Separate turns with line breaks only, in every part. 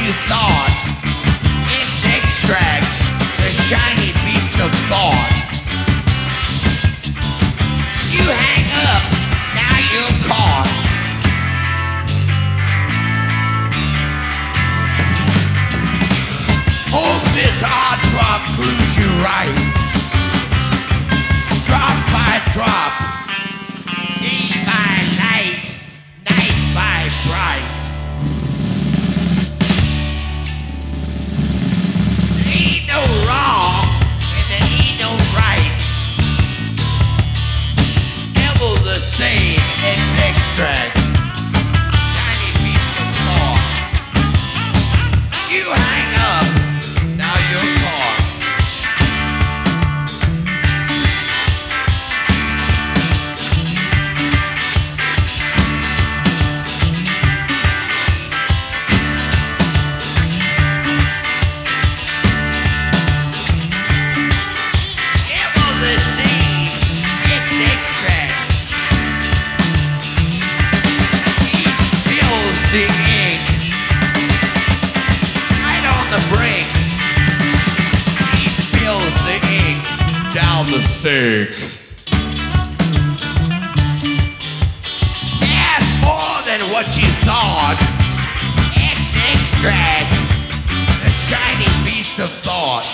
you thought. It's extract, the shiny beast of thought. You hang up, now you're caught. Hope this hard drop proves you right. Drop by drop, day by night, night by bright. There ain't no wrong and there ain't no right. Never the same, it's extract. Shiny piece of thought. You hang up, now you're caught. Never the same, it's extract. He spills the ink right on the brink. He spills the ink down the sink. That's more than what you thought. Extract, the shiny beast of thought.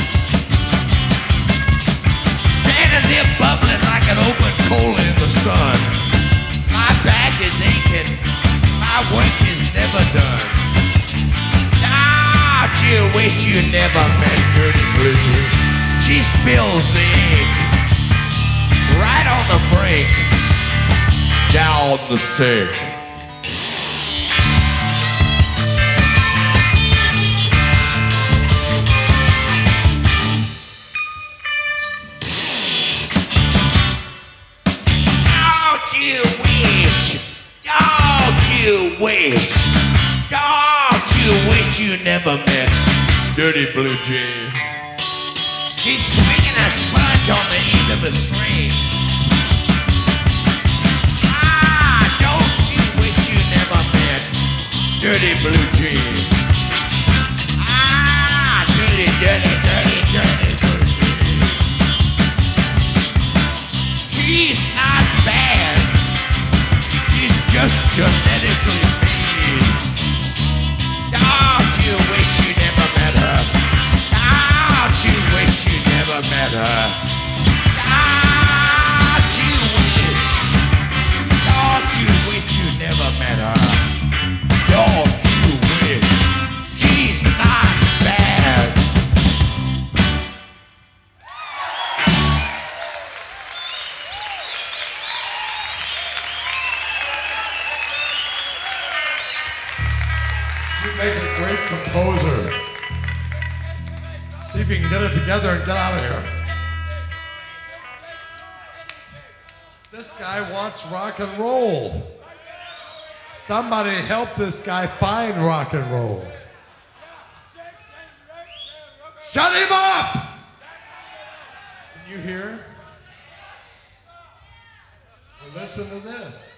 Standing there bubbling like an open coal in the sun. My back is aching, my work is never done. Don't you wish you never met Dirty Bridget? She spills the ink right on the brink, down the sink. Don't you wish, don't you wish you never met Dirty Blue Jean? She's swinging a sponge on the end of a string. Don't you wish you never met Dirty Blue Jean? Dirty, dirty, dirty, dirty Blue Jean. She's not bad. She's just genetically mean. Don't you wish you never met her? Don't you wish you never met her? Don't you wish you never met her? Don't you wish? She's not bad.
You make a great composer. See if you can get it together and get out of here. This guy wants rock and roll. Somebody help this guy find rock and roll. Shut him up! Can you hear? Well, listen to this.